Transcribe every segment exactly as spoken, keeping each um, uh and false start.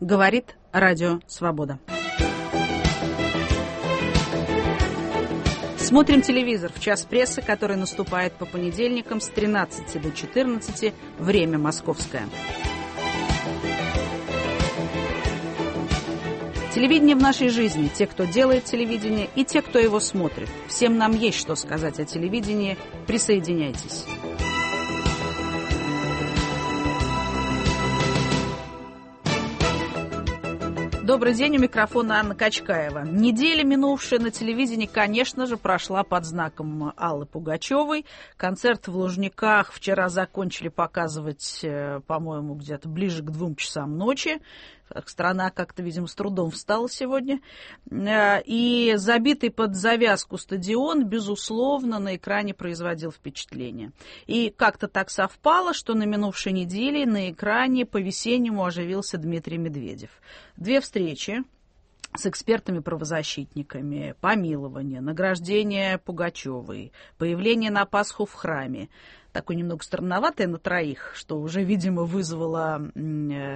Говорит Радио Свобода. Смотрим телевизор в час прессы, который наступает по понедельникам с тринадцати до четырнадцати, время московское. Телевидение в нашей жизни. Те, кто делает телевидение, и те, кто его смотрит. Всем нам есть что сказать о телевидении. Присоединяйтесь. Добрый день, у микрофона Анна Качкаева. Неделя, минувшая на телевидении, конечно же, прошла под знаком Аллы Пугачевой. Концерт в Лужниках вчера закончили показывать, по-моему, где-то ближе к двум часам ночи. Страна как-то, видимо, с трудом встала сегодня. И забитый под завязку стадион, безусловно, на экране производил впечатление. И как-то так совпало, что на минувшей неделе на экране по-весеннему оживился Дмитрий Медведев. Две встречи с экспертами-правозащитниками, помилование, награждение Пугачевой, появление на Пасху в храме. Такое немного странноватое на троих, что уже, видимо, вызвало э,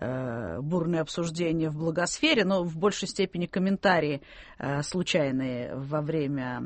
э, бурное обсуждение в блогосфере, но в большей степени комментарии э, случайные во время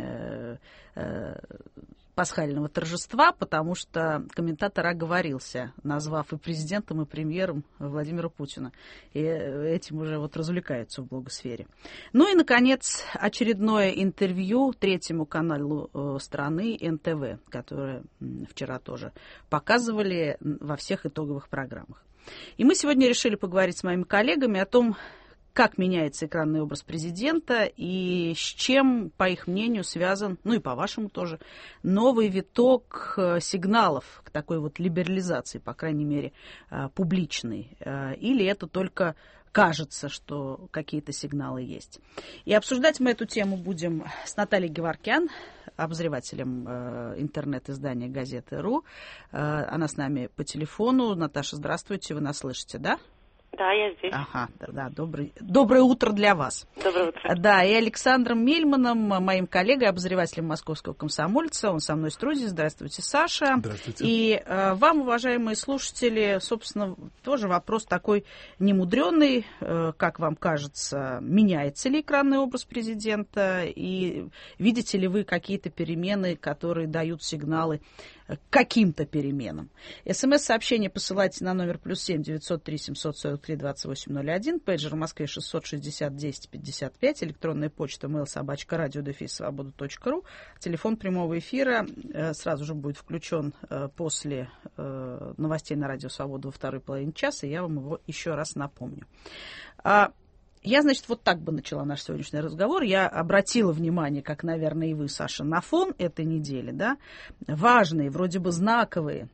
э, э, пасхального торжества, потому что комментатор оговорился, назвав и президентом, и премьером Владимира Путина. И этим уже вот развлекаются в блогосфере. Ну и, наконец, очередное интервью третьему каналу э, страны эн тэ вэ, которое м, вчера тоже показывали во всех итоговых программах. И мы сегодня решили поговорить с моими коллегами о том, как меняется экранный образ президента и с чем, по их мнению, связан, ну и по вашему тоже, новый виток сигналов к такой вот либерализации, по крайней мере, публичной. Или это только кажется, что какие-то сигналы есть. И обсуждать мы эту тему будем с Натальей Геворкян, обозревателем интернет-издания «Газеты.ру». Она с нами по телефону. Наташа, здравствуйте, вы нас слышите, да? Да, я здесь. Ага, да, да, добрый, доброе утро для вас. Доброе утро. Да, и Александром Мельманом, моим коллегой, обозревателем «Московского комсомольца». Он со мной в студии. Здравствуйте, Саша. Здравствуйте. И э, вам, уважаемые слушатели, собственно, тоже вопрос такой немудренный. Э, как вам кажется, меняется ли экранный образ президента? И видите ли вы какие-то перемены, которые дают сигналы к каким-то переменам? СМС-сообщение посылайте на номер плюс семь девятьсот три семьсот сорок три двадцать восемь ноль один, пейджер в Москве шестьсот шестьдесят десять пятьдесят пять, электронная почта mail собачка радио дефис свобода точка ру, телефон прямого эфира э, сразу же будет включен э, после э, новостей на Радио Свобода во второй половине часа, и я вам его еще раз напомню. А, Я, значит, вот так бы начала наш сегодняшний разговор. Я обратила внимание, как, наверное, и вы, Саша, на фон этой недели, да, важные, вроде бы знаковые,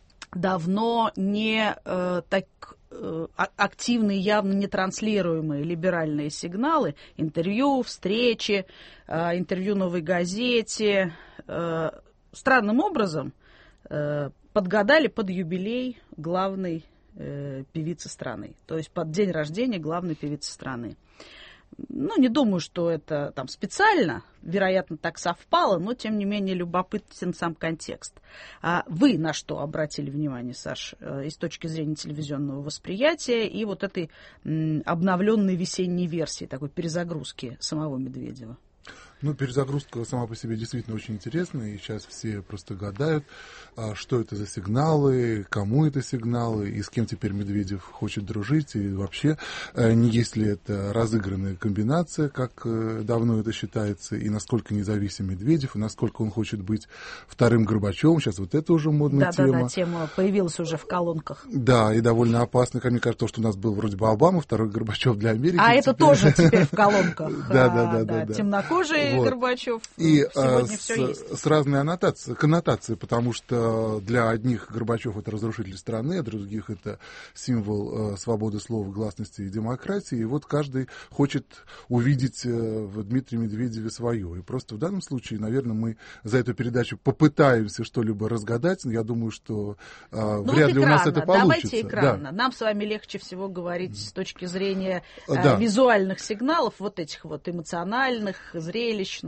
давно не э, так э, активные, явно не транслируемые либеральные сигналы, интервью, встречи, э, интервью «Новой газете», э, странным образом э, подгадали под юбилей главной певицы страны, то есть под день рождения главной певицы страны. Ну, не думаю, что это там специально, вероятно, так совпало, но, тем не менее, любопытен сам контекст. А вы на что обратили внимание, Саш, и с точки зрения телевизионного восприятия и вот этой обновленной весенней версии, такой перезагрузки самого Медведева? Ну, перезагрузка сама по себе действительно очень интересная, и сейчас все просто гадают, что это за сигналы, кому это сигналы, и с кем теперь Медведев хочет дружить, и вообще, не есть ли это разыгранная комбинация, как давно это считается, и насколько независим Медведев, и насколько он хочет быть вторым Горбачевым. Сейчас вот это уже модная да, тема. Да-да-да, тема появилась уже в колонках. Да, и довольно опасно. Как мне кажется, то, что у нас был вроде бы Обама, второй Горбачев для Америки. А это тоже теперь в колонках. Да-да-да. Темнокожий Горбачев. И сегодня с, все есть. С разной аннотацией, коннотацией, потому что для одних Горбачев это разрушитель страны, а для других это символ э, свободы слова, гласности и демократии. И вот каждый хочет увидеть э, в Дмитрии Медведеве свое. И просто в данном случае, наверное, мы за эту передачу попытаемся что-либо разгадать. Но я думаю, что э, ну вряд вот ли экранно. У нас это получится. Давайте экранно. Да. Нам с вами легче всего говорить с точки зрения э, да. визуальных сигналов, вот этих вот эмоциональных, зрелищных.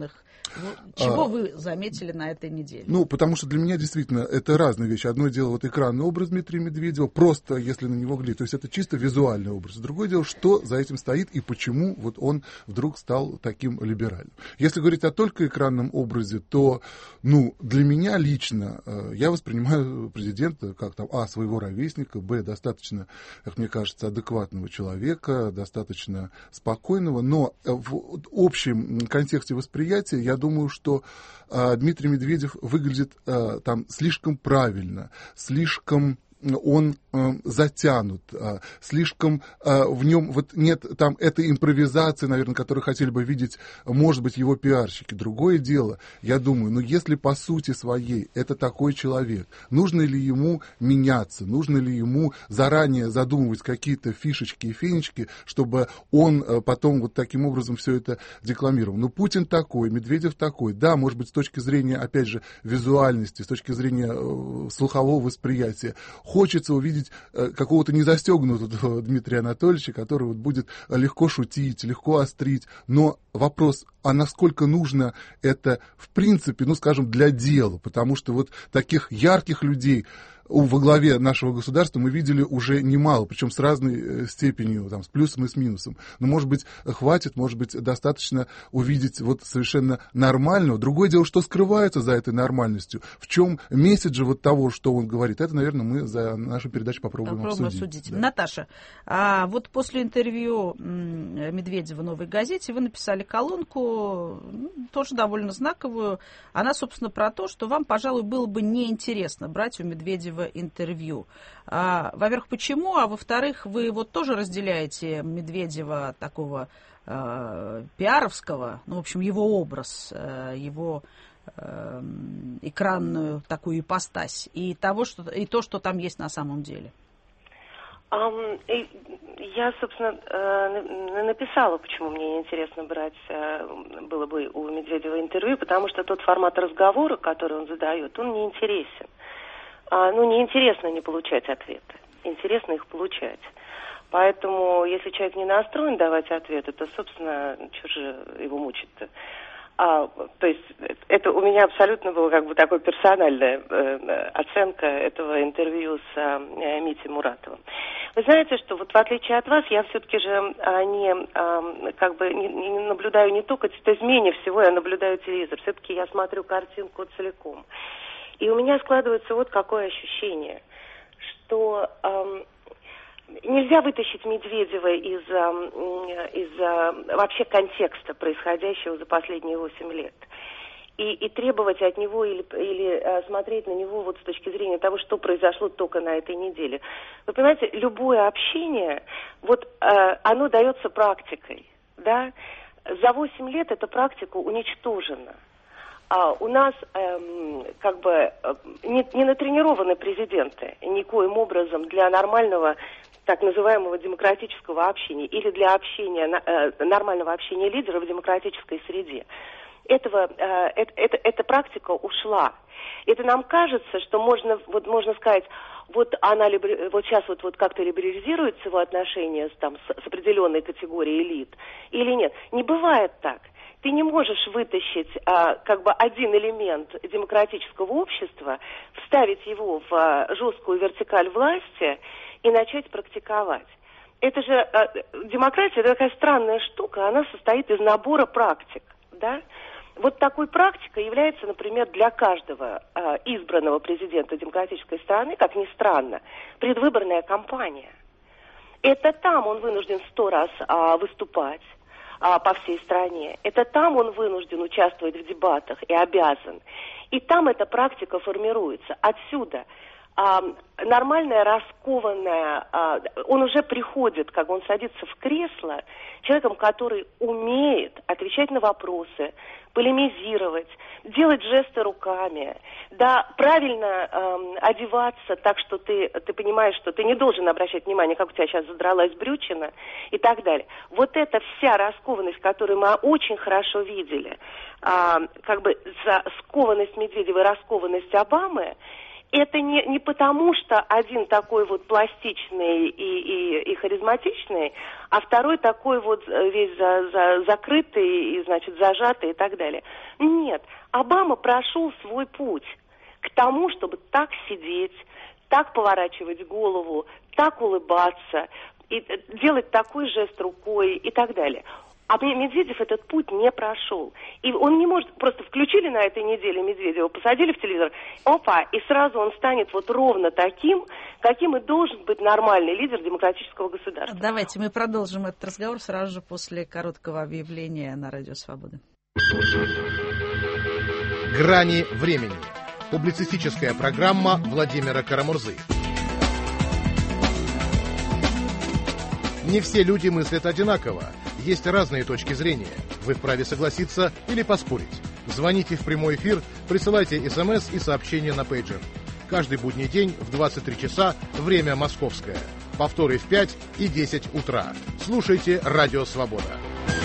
Ну, чего а, вы заметили на этой неделе? Ну, потому что для меня действительно это разные вещи. Одно дело вот экранный образ Дмитрия Медведева, просто если на него глядеть, то есть это чисто визуальный образ. Другое дело, что за этим стоит и почему вот он вдруг стал таким либеральным. Если говорить о только экранном образе, то, ну, для меня лично я воспринимаю президента как там, а, своего ровесника, б, достаточно, как мне кажется, адекватного человека, достаточно спокойного, но в общем контексте восприятия я думаю, что э, Дмитрий Медведев выглядит э, там слишком правильно, слишком он э, затянут, э, слишком э, в нем вот нет там этой импровизации, наверное, которую хотели бы видеть, может быть, его пиарщики. Другое дело, я думаю, ну если по сути своей это такой человек, нужно ли ему меняться, нужно ли ему заранее задумывать какие-то фишечки и фенечки, чтобы он э, потом вот таким образом все это декламировал. Ну Путин такой, Медведев такой, да, может быть, с точки зрения, опять же, визуальности, с точки зрения э, слухового восприятия, хочется увидеть э, какого-то незастегнутого Дмитрия Анатольевича, который вот будет легко шутить, легко острить. Но вопрос, а насколько нужно это в принципе, ну, скажем, для дела? Потому что вот таких ярких людей во главе нашего государства мы видели уже немало, причем с разной степенью, там, с плюсом и с минусом. Но, может быть, хватит, может быть, достаточно увидеть вот совершенно нормального. Другое дело, что скрывается за этой нормальностью. В чем месседж вот того, что он говорит, это, наверное, мы за нашу передачу попробуем, попробуем обсудить. обсудить. Да. Наташа, а вот после интервью Медведева «Новой газете» вы написали колонку, тоже довольно знаковую. Она, собственно, про то, что вам, пожалуй, было бы неинтересно брать у Медведева интервью. А, во-первых, почему? А во-вторых, вы вот тоже разделяете Медведева такого э, пиаровского, ну, в общем, его образ, э, его э, экранную такую ипостась и, того, что, и то, что там есть на самом деле. Um, я, собственно, написала, почему мне неинтересно брать было бы у Медведева интервью, потому что тот формат разговора, который он задает, он неинтересен. Ну, неинтересно не получать ответы, интересно их получать. Поэтому, если человек не настроен давать ответы, то, собственно, что же его мучить-то? А, то есть это у меня абсолютно была как бы такая персональная э, оценка этого интервью с э, Митей Муратовым. Вы знаете, что вот в отличие от вас, я все-таки же а, не, а, как бы не, не наблюдаю не только, то есть менее всего я наблюдаю телевизор, все-таки я смотрю картинку целиком. И у меня складывается вот какое ощущение, что э, нельзя вытащить Медведева из, из вообще контекста происходящего за последние восемь лет. И, и требовать от него или, или смотреть на него вот с точки зрения того, что произошло только на этой неделе. Вы понимаете, любое общение, вот оно дается практикой, да? За восемь лет эта практика уничтожена. А у нас эм, как бы не, не натренированы президенты никоим образом для нормального так называемого демократического общения или для общения, э, нормального общения лидеров в демократической среде. Этого, э, это, это, эта практика ушла. Это нам кажется, что можно, вот, можно сказать, вот она либер... вот сейчас вот, вот как-то либерализируется его отношения с, там, с, с определенной категорией элит или нет. Не бывает так. Ты не можешь вытащить а, как бы один элемент демократического общества, вставить его в а, жесткую вертикаль власти и начать практиковать. Это же а, демократия, это такая странная штука, она состоит из набора практик, да? Вот такой практикой является, например, для каждого а, избранного президента демократической страны, как ни странно, предвыборная кампания. Это там он вынужден сто раз а, выступать а, по всей стране. Это там он вынужден участвовать в дебатах и обязан. И там эта практика формируется. Отсюда а, нормальная, раскованная, а, он уже приходит, как он садится в кресло, человеком, который умеет отвечать на вопросы, полемизировать, делать жесты руками, да, правильно эм, одеваться так, что ты, ты понимаешь, что ты не должен обращать внимание, как у тебя сейчас задралась брючина и так далее. Вот эта вся раскованность, которую мы очень хорошо видели, э, как бы за скованность Медведева и раскованность Обамы, это не, не потому, что один такой вот пластичный и, и, и харизматичный, а второй такой вот весь за, за, закрытый и, значит, зажатый и так далее. Нет, Обама прошел свой путь к тому, чтобы так сидеть, так поворачивать голову, так улыбаться, и делать такой жест рукой и так далее. А Медведев этот путь не прошел. И он не может... Просто включили на этой неделе Медведева, посадили в телевизор, опа, и сразу он станет вот ровно таким, каким и должен быть нормальный лидер демократического государства. Давайте мы продолжим этот разговор сразу же после короткого объявления на Радио Свобода. «Грани времени». Публицистическая программа Владимира Карамурзы. Не все люди мыслят одинаково. Есть разные точки зрения. Вы вправе согласиться или поспорить. Звоните в прямой эфир, присылайте смс и сообщения на пейджер. Каждый будний день в двадцать три часа, время московское. Повторы в пять и десять утра. Слушайте Радио Свобода.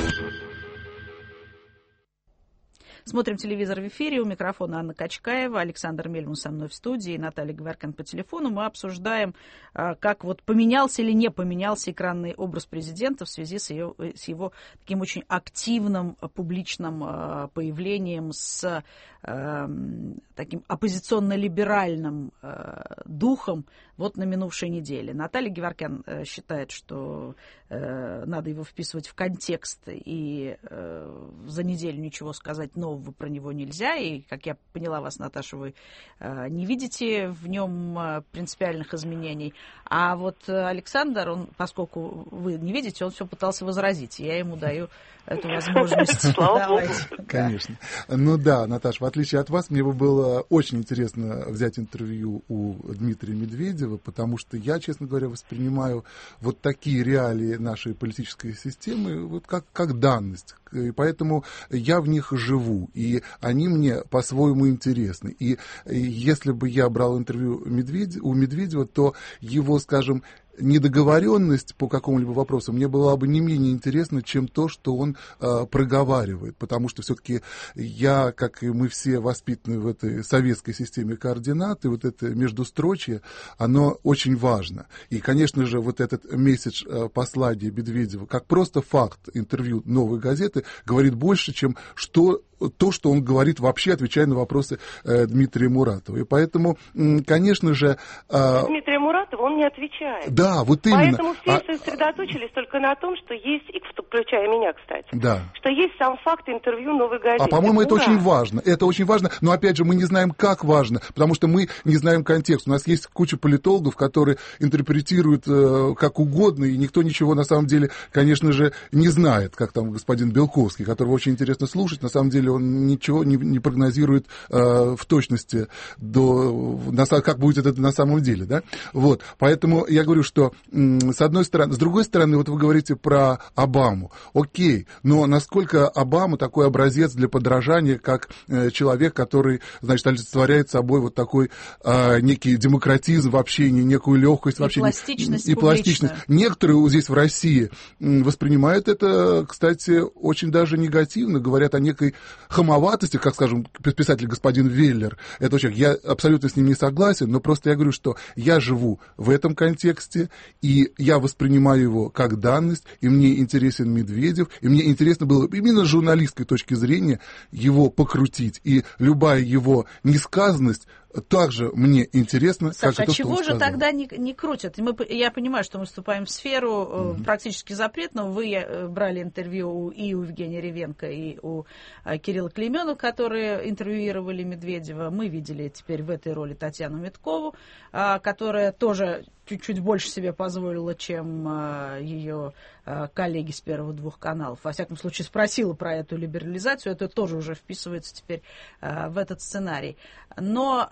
Смотрим телевизор в эфире. У микрофона Анна Качкаева, Александр Мельмун со мной в студии, Наталья Гваркин по телефону. Мы обсуждаем, как вот поменялся или не поменялся экранный образ президента в связи с, ее, с его таким очень активным публичным появлением, с э, таким оппозиционно-либеральным э, духом вот на минувшей неделе. Наталья Гваркин э, считает, что э, надо его вписывать в контекст, и э, за неделю ничего сказать нового про него нельзя, и, как я поняла вас, Наташа, вы э, не видите в нем э, принципиальных изменений. А вот Александр, он, поскольку вы не видите, он все пытался возразить, я ему даю эту возможность. Конечно. Ну да, Наташа, в отличие от вас, мне бы было очень интересно взять интервью у Дмитрия Медведева, потому что я, честно говоря, воспринимаю вот такие реалии нашей политической системы вот как, как данность. И поэтому я в них живу, и они мне по-своему интересны. И если бы я брал интервью Медведь, у Медведева, то его, скажем, недоговоренность по какому-либо вопросу мне была бы не менее интересна, чем то, что он э, проговаривает, потому что все-таки я, как и мы все воспитаны в этой советской системе координат, и вот это междустрочье, оно очень важно. И, конечно же, вот этот месседж э, послания Медведева, как просто факт интервью «Новой газеты», говорит больше, чем что то, что он говорит вообще, отвечая на вопросы э, Дмитрия Муратова. И поэтому, конечно же... Э, Дмитрия Муратова он не отвечает. Да, вот именно. Поэтому все а... сосредоточились только на том, что есть, и включая меня, кстати, да. что есть сам факт интервью «Новой газеты». А, по-моему, Ура! это очень важно. Это очень важно, но, опять же, мы не знаем, как важно, потому что мы не знаем контекст. У нас есть куча политологов, которые интерпретируют э, как угодно, и никто ничего, на самом деле, конечно же, не знает, как там господин Белковский, которого очень интересно слушать. На самом деле он ничего не, не прогнозирует э, в точности, до, на, как будет это на самом деле. Да? Вот. Поэтому я говорю, что м, с одной стороны, с другой стороны, вот вы говорите про Обаму. Окей, но насколько Обама такой образец для подражания, как э, человек, который, значит, олицетворяет собой вот такой э, некий демократизм в общении, некую легкость в общении. Пластичность и пластичность. Некоторые здесь в России воспринимают это, кстати, очень даже негативно, говорят о некой хамоватости, как, скажем, писатель господин Веллер. Это очень, я абсолютно с ним не согласен, но просто я говорю, что я живу в этом контексте, и я воспринимаю его как данность, и мне интересен Медведев, и мне интересно было именно с журналистской точки зрения его покрутить, и любая его несказанность также мне интересно, Саша, как и то, а чего что он же сказал. тогда не, не крутят? Мы, я понимаю, что мы вступаем в сферу mm-hmm. практически запретную. Вы брали интервью и у Евгения Ревенко, и у Кирилла Клейменова, которые интервьюировали Медведева. Мы видели теперь в этой роли Татьяну Миткову, которая тоже чуть-чуть больше себе позволила, чем ее коллеги с первых двух каналов. Во всяком случае, спросила про эту либерализацию. Это тоже уже вписывается теперь в этот сценарий. Но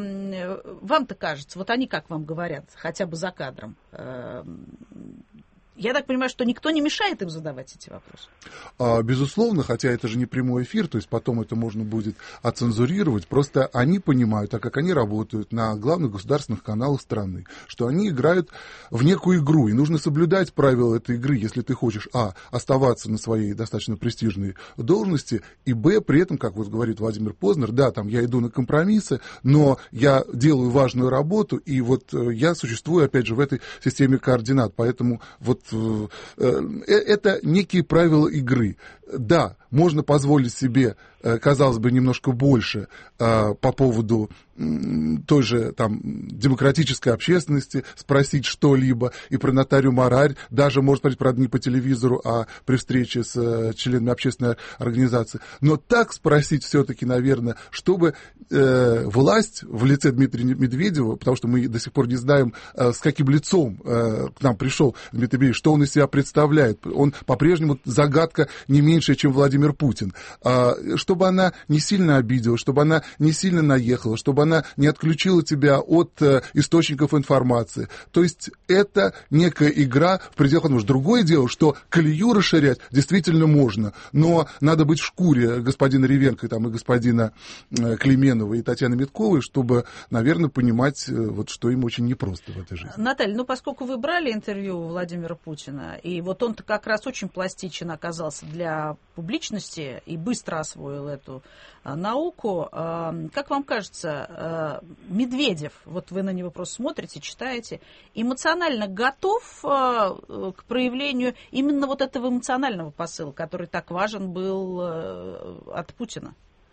вам-то кажется, вот они как вам говорят, хотя бы за кадром, Я так понимаю, что никто не мешает им задавать эти вопросы? А, безусловно, хотя это же не прямой эфир, то есть потом это можно будет оцензурировать. Просто они понимают, так как они работают на главных государственных каналах страны, что они играют в некую игру, и нужно соблюдать правила этой игры, если ты хочешь, а, оставаться на своей достаточно престижной должности, и, б, при этом, как вот говорит Владимир Познер, да, там я иду на компромиссы, но я делаю важную работу, и вот я существую, опять же, в этой системе координат, поэтому вот это некие правила игры. Да, можно позволить себе, казалось бы, немножко больше по поводу той же там демократической общественности, спросить что-либо и про Наталью Марарь, даже, может быть, правда, не по телевизору, а при встрече с членами общественной организации. Но так спросить все-таки, наверное, чтобы э, власть в лице Дмитрия Медведева, потому что мы до сих пор не знаем, э, с каким лицом э, к нам пришел Дмитрий Медведев, что он из себя представляет. Он по-прежнему загадка не меньше, чем Владимир Путин. А, чтобы она не сильно обиделась, чтобы она не сильно наехала, чтобы она не отключила тебя от э, источников информации. То есть это некая игра в пределах возможного. Другое дело, что колею расширять действительно можно, но надо быть в шкуре господина Ревенко там, и господина э, Клейменова и Татьяны Митковой, чтобы, наверное, понимать, э, вот, что им очень непросто в этой жизни. Наталья, ну поскольку вы брали интервью у Владимира Путина, и вот он-то как раз очень пластичен оказался для публичности и быстро освоил эту а, науку, а, как вам кажется, а, Медведев, вот вы на него просто смотрите, читаете, эмоционально готов а, к проявлению именно вот этого эмоционального посыла, который так важен был а, от Путина?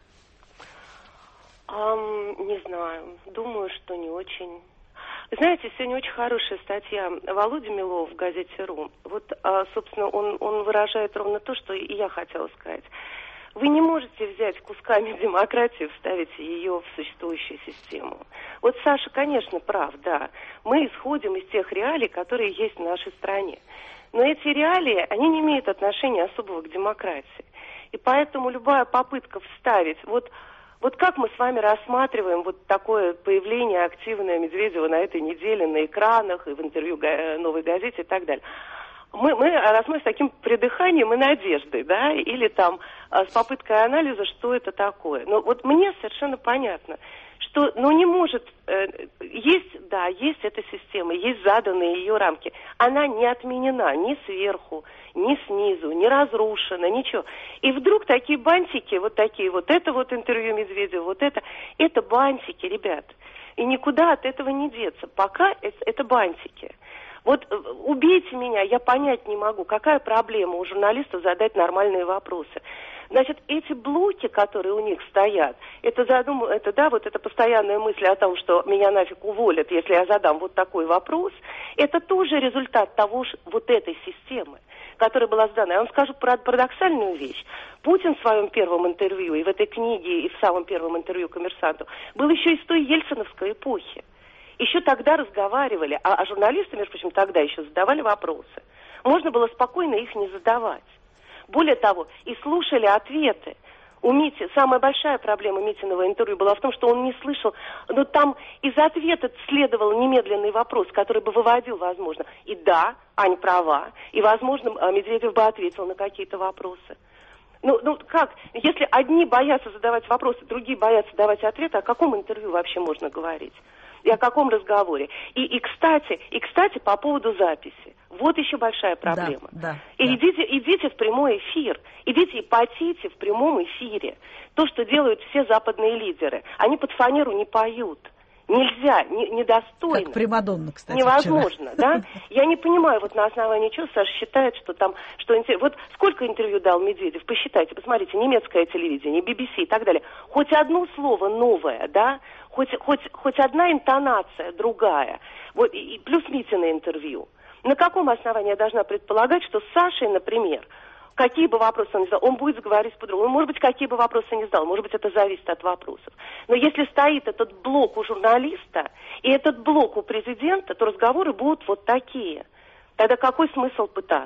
Um, не знаю, думаю, что не очень. Знаете, сегодня очень хорошая статья Володи Милова в газете «Ру». Вот, собственно, он, он выражает ровно то, что и я хотела сказать. Вы не можете взять кусками демократии, вставить ее в существующую систему. Вот Саша, конечно, прав, да. Мы исходим из тех реалий, которые есть в нашей стране. Но эти реалии, они не имеют отношения особого к демократии. И поэтому любая попытка вставить... Вот, Вот как мы с вами рассматриваем вот такое появление активное Медведева на этой неделе на экранах и в интервью «Новой газете» и так далее? Мы, мы рассматриваем с таким придыханием и надеждой, да, или там с попыткой анализа, что это такое. Но вот мне совершенно понятно, что, ну, не может, э, есть, да, есть эта система, есть заданные ее рамки. Она не отменена ни сверху, ни снизу, не разрушена, ничего. И вдруг такие бантики, вот такие, вот это вот интервью Медведева, вот это, это бантики, ребят. И никуда от этого не деться. Пока это, это бантики. Вот убейте меня, я понять не могу, какая проблема у журналистов задать нормальные вопросы. Значит, эти блоки, которые у них стоят, это, задум... это, да, вот эта постоянная мысль о том, что меня нафиг уволят, если я задам вот такой вопрос, это тоже результат того, вот этой системы, которая была сдана. Я вам скажу парадоксальную вещь. Путин в своем первом интервью, и в этой книге, и в самом первом интервью «Коммерсанту», был еще из той ельциновской эпохи. Еще тогда разговаривали, а, а журналисты, между прочим, тогда еще задавали вопросы. Можно было спокойно их не задавать. Более того, и слушали ответы. У Мити, самая большая проблема Митиного интервью была в том, что он не слышал, но там из ответа следовал немедленный вопрос, который бы выводил, возможно, и да, Ань права, и, возможно, Медведев бы ответил на какие-то вопросы. Ну, ну как, если одни боятся задавать вопросы, другие боятся давать ответы, о каком интервью вообще можно говорить? И о каком разговоре? И, и, кстати, и, кстати, по поводу записи. Вот еще большая проблема. Да, да, и да. Идите, идите в прямой эфир. Идите и потите в прямом эфире. То, что делают все западные лидеры. Они под фанеру не поют. Нельзя, не, недостойно. Как примадонна, кстати, невозможно, вчера. Да? Я не понимаю, вот на основании чего Саша считает, что там, что вот сколько интервью дал Медведев, посчитайте, посмотрите, немецкое телевидение, би би си и так далее. Хоть одно слово новое, да, хоть, хоть, хоть одна интонация другая, вот, и, и плюс Митина интервью. На каком основании я должна предполагать, что с Сашей, например, какие бы вопросы он ни задал, он будет говорить по-другому. Может быть, какие бы вопросы ни задал, может быть, это зависит от вопросов. Но если стоит этот блок у журналиста и этот блок у президента, то разговоры будут вот такие. Тогда какой смысл пытаться? То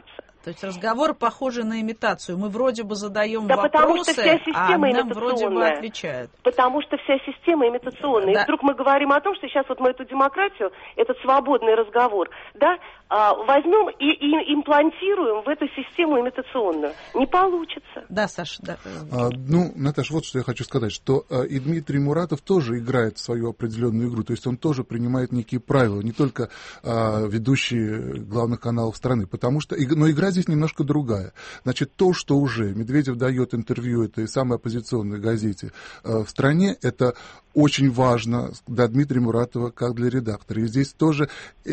То есть разговоры похожи на имитацию. Мы вроде бы задаем да вопросы, потому что вся система а нам вроде бы отвечают. Потому что вся система имитационная. Да. И вдруг мы говорим о том, что сейчас вот мы эту демократию, этот свободный разговор, да, возьмем и, и имплантируем в эту систему имитационную. Не получится. Да, Саша, да. А, ну, Наташа, вот что я хочу сказать, что а, и Дмитрий Муратов тоже играет в свою определенную игру, то есть он тоже принимает некие правила, не только а, ведущие главных каналов страны, потому что, но игра здесь немножко другая. Значит, то, что уже Медведев дает интервью этой самой оппозиционной газете а, в стране, это очень важно для Дмитрия Муратова, как для редактора. И здесь тоже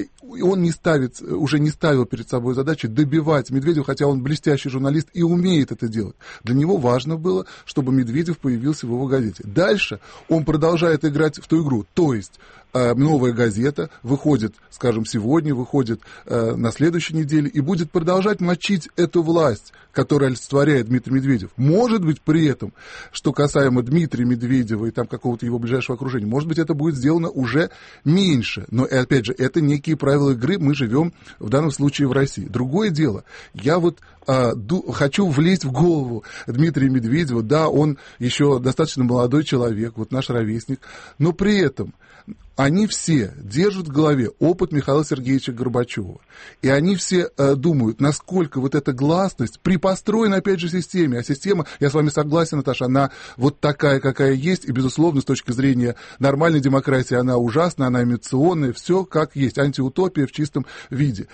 он не ставит, уже не ставил перед собой задачу добивать Медведева, хотя он блестящий журналист и умеет это делать. Для него важно было, чтобы Медведев появился в его газете. Дальше он продолжает играть в ту игру. То есть новая газета выходит, скажем, сегодня, выходит э, на следующей неделе и будет продолжать мочить эту власть, которую олицетворяет Дмитрий Медведев. Может быть, при этом, что касаемо Дмитрия Медведева и там какого-то его ближайшего окружения, может быть, это будет сделано уже меньше. Но, опять же, это некие правила игры, мы живем в данном случае в России. Другое дело, я вот э, ду- хочу влезть в голову Дмитрия Медведева, да, он еще достаточно молодой человек, вот наш ровесник, но при этом они все держат в голове опыт Михаила Сергеевича Горбачева. И они все э, думают, насколько вот эта гласность при построенной, опять же, системе. А система, я с вами согласен, Наташа, она вот такая, какая есть. И, безусловно, с точки зрения нормальной демократии, она ужасна, она имитационная. Все как есть. Антиутопия в чистом виде.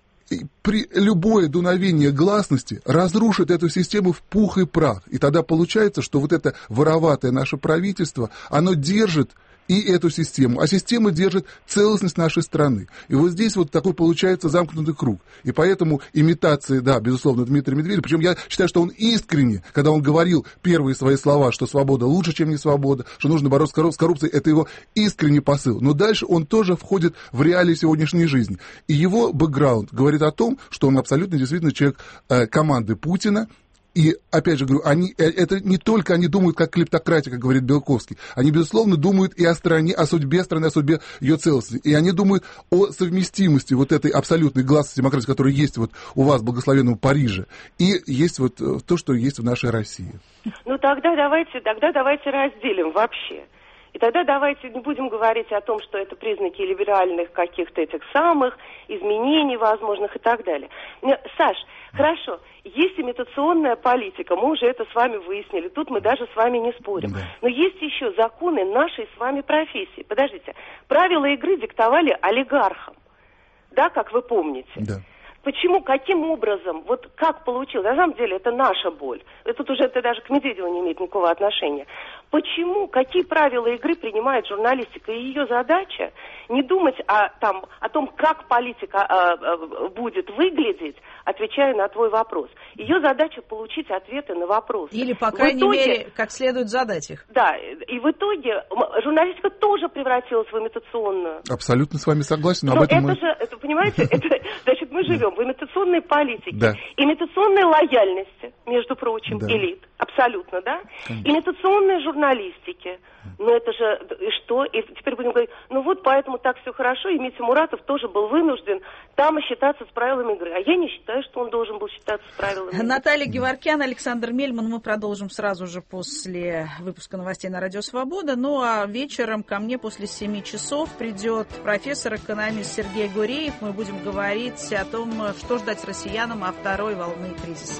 И при любое дуновение гласности разрушит эту систему в пух и прах. И тогда получается, что вот это вороватое наше правительство, оно держит и эту систему, а система держит целостность нашей страны. И вот здесь вот такой получается замкнутый круг. И поэтому имитации, да, безусловно, Дмитрия Медведева, причем я считаю, что он искренне, когда он говорил первые свои слова, что свобода лучше, чем не свобода, что нужно бороться с коррупцией, это его искренний посыл. Но дальше он тоже входит в реалии сегодняшней жизни. И его бэкграунд говорит о том, что он абсолютно действительно человек э, команды Путина. И, опять же говорю, они, это не только они думают как клептократия, как говорит Белковский, они, безусловно, думают и о стране, о судьбе страны, о судьбе ее целостности. И они думают о совместимости вот этой абсолютной гласности демократии, которая есть вот у вас в благословенном Париже, и есть вот то, что есть в нашей России. Ну, тогда давайте, тогда давайте разделим вообще. И тогда давайте не будем говорить о том, что это признаки либеральных каких-то этих самых изменений возможных и так далее. Саш, хорошо, есть имитационная политика, мы уже это с вами выяснили, тут мы даже с вами не спорим. Да. Но есть еще законы нашей с вами профессии. Подождите, правила игры диктовали олигархам, да, как вы помните? Да. Почему, каким образом, вот как получилось, на самом деле это наша боль, тут уже это даже к Медведеву не имеет никакого отношения. Почему, какие правила игры принимает журналистика, и ее задача не думать о, там, о том, как политика а, а, будет выглядеть, отвечая на твой вопрос. Ее задача получить ответы на вопросы. Или, по крайней итоге, мере, как следует задать их. Да, и в итоге журналистика тоже превратилась в имитационную. Абсолютно с вами согласен. Но, но об этом это мы... же, это, понимаете, это, значит, мы живем в имитационной политике, да. Имитационной лояльности, между прочим, да. элит, абсолютно, да? Конечно. Имитационной журналистики. Но это же, и что? И теперь будем говорить, ну вот поэтому так все хорошо, и Митя Муратов тоже был вынужден там считаться с правилами игры. А я не считаю, что он должен был считаться с правилами игры. Наталья Геворкян, Александр Мельман. Мы продолжим сразу же после выпуска новостей на Радио Свобода. Ну а вечером ко мне после семи часов придет профессор-экономист Сергей Гуреев. Мы будем говорить о том, что ждать россиянам от второй волны кризиса.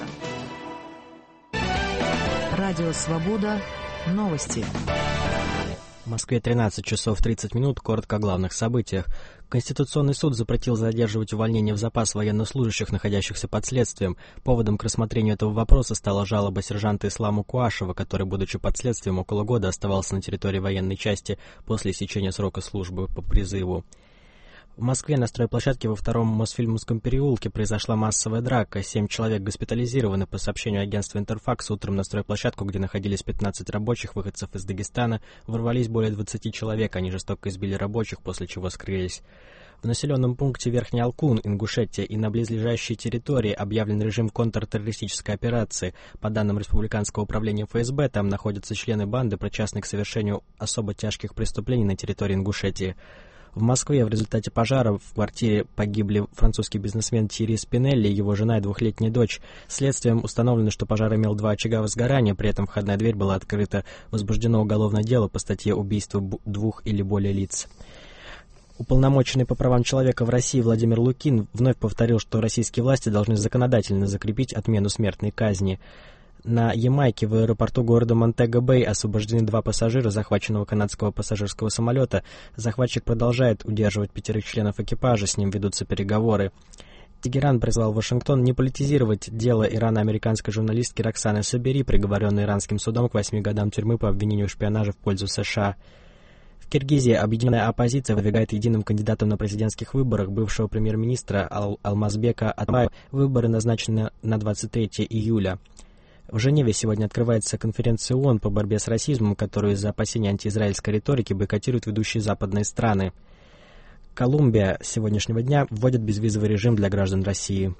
Радио Свобода. Новости. В Москве тринадцать часов тридцать минут. Коротко о главных событиях. Конституционный суд запретил задерживать увольнение в запас военнослужащих, находящихся под следствием. Поводом к рассмотрению этого вопроса стала жалоба сержанта Ислама Куашева, который, будучи под следствием около года, оставался на территории военной части после истечения срока службы по призыву. В Москве на стройплощадке во втором Мосфильмовском переулке произошла массовая драка. Семь человек госпитализированы. По сообщению агентства «Интерфакс», утром на стройплощадку, где находились пятнадцать рабочих, выходцев из Дагестана, ворвались более двадцати человек. Они жестоко избили рабочих, после чего скрылись. В населенном пункте Верхний Алкун, Ингушетия, и на близлежащей территории объявлен режим контртеррористической операции. По данным Республиканского управления эф эс бэ, там находятся члены банды, причастные к совершению особо тяжких преступлений на территории Ингушетии. В Москве в результате пожара в квартире погибли французский бизнесмен Тьерри Спинелли, его жена и двухлетняя дочь. Следствием установлено, что пожар имел два очага возгорания, при этом входная дверь была открыта. Возбуждено уголовное дело по статье «Убийство двух или более лиц». Уполномоченный по правам человека в России Владимир Лукин вновь повторил, что российские власти должны законодательно закрепить отмену смертной казни. На Ямайке в аэропорту города Монтего-Бэй освобождены два пассажира захваченного канадского пассажирского самолета. Захватчик продолжает удерживать пятерых членов экипажа, с ним ведутся переговоры. Тегеран призвал Вашингтон не политизировать дело ирано-американской журналистки Роксаны Сабери, приговоренной иранским судом к восьми годам тюрьмы по обвинению в шпионаже в пользу США. В Киргизии объединенная оппозиция выдвигает единым кандидатом на президентских выборах бывшего премьер-министра Ал- Алмазбека Атамбаева. Выборы назначены на двадцать третьего июля. В Женеве сегодня открывается конференция ООН по борьбе с расизмом, которую из-за опасения антиизраильской риторики бойкотируют ведущие западные страны. Колумбия с сегодняшнего дня вводит безвизовый режим для граждан России.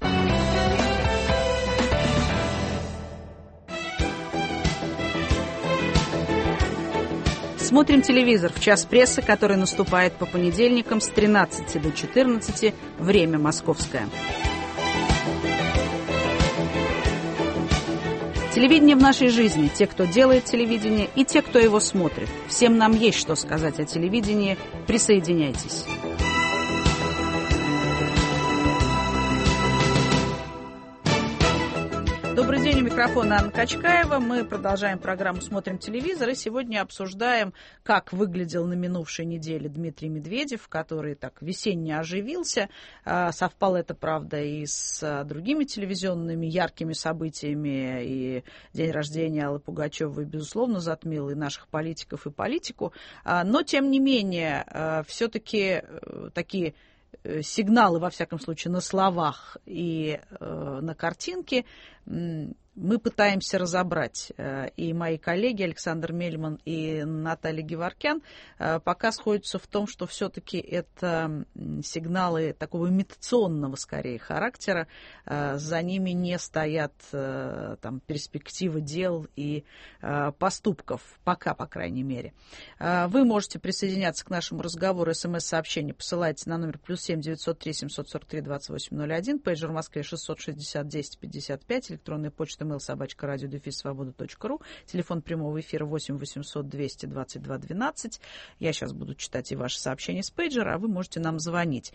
Смотрим телевизор в час прессы, который наступает по понедельникам с тринадцати до четырнадцати, время московское. Телевидение в нашей жизни. Те, кто делает телевидение, и те, кто его смотрит. Всем нам есть что сказать о телевидении. Присоединяйтесь. Добрый день, у микрофона Анна Качкаева. Мы продолжаем программу «Смотрим телевизор» и сегодня обсуждаем, как выглядел на минувшей неделе Дмитрий Медведев, который так весенне оживился. Совпало это, правда, и с другими телевизионными яркими событиями. И день рождения Аллы Пугачевой, безусловно, затмил и наших политиков, и политику. Но, тем не менее, все-таки такие сигналы, во всяком случае, на словах и э, на картинке мы пытаемся разобрать. И мои коллеги Александр Мельман и Наталья Геворкян пока сходятся в том, что все-таки это сигналы такого имитационного, скорее, характера. За ними не стоят там перспективы дел и поступков. Пока, по крайней мере. Вы можете присоединяться к нашему разговору. СМС-сообщение посылайте на номер плюс семь девятьсот три семьсот сорок три двадцать восемь ноль один. Пейджер в Москве шестьсот шестьдесят десять пятьдесят пять. Электронная почта mail собачка радио дефис свобода точка ру. Телефон прямого эфира восемь восемьсот двести двадцать два двенадцать. Я сейчас буду читать и ваши сообщения с пейджера, а вы можете нам звонить.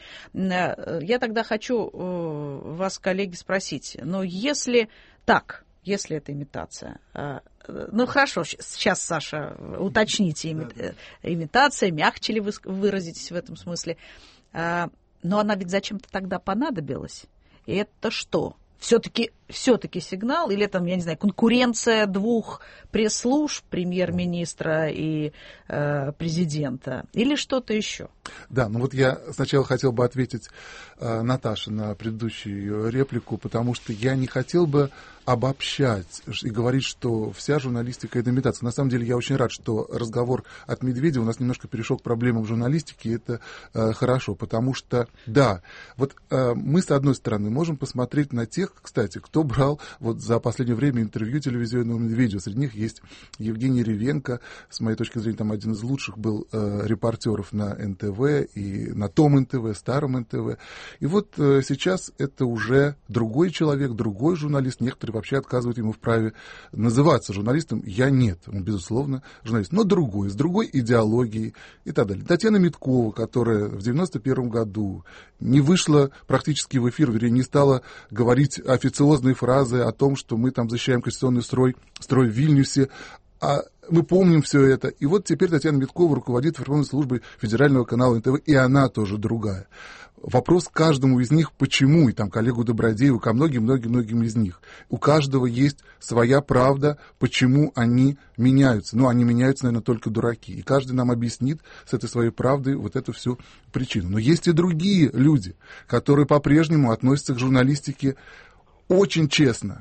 Я тогда хочу вас, коллеги, спросить, но если так, если это имитация, ну хорошо, сейчас, Саша, уточните, ими- имитация, мягче ли вы выразитесь в этом смысле, но она ведь зачем-то тогда понадобилась, и это что? Все-таки, все-таки сигнал, или там, я не знаю, конкуренция двух пресс-служб, премьер-министра и э, президента, или что-то еще? Да, ну вот я сначала хотел бы ответить э, Наташе на предыдущую ее реплику, потому что я не хотел бы обобщать и говорить, что вся журналистика — это имитация. На самом деле я очень рад, что разговор от Медведева у нас немножко перешел к проблемам журналистики, и это э, хорошо, потому что, да, вот э, мы, с одной стороны, можем посмотреть на тех, кстати, кто брал вот за последнее время интервью телевизионного Медведева. Среди них есть Евгений Ревенко, с моей точки зрения, там один из лучших был э, репортеров на эн тэ вэ и на том эн тэ вэ, старом эн тэ вэ. И вот э, сейчас это уже другой человек, другой журналист. Некоторые вообще отказывают ему в праве называться журналистом. Я нет, он, безусловно, журналист, но другой, с другой идеологией и так далее. Татьяна Миткова, которая в девяносто первом году не вышла практически в эфир, вернее, не стала говорить официозные фразы о том, что мы там защищаем конституционный строй, строй в Вильнюсе, а мы помним все это. И вот теперь Татьяна Миткова руководит информационной службой федерального канала эн тэ вэ, и она тоже другая. Вопрос каждому из них, почему, и там коллегу Добродееву, ко многим-многим-многим из них. У каждого есть своя правда, почему они меняются. Ну, они меняются, наверное, только дураки. И каждый нам объяснит с этой своей правдой вот эту всю причину. Но есть и другие люди, которые по-прежнему относятся к журналистике очень честно,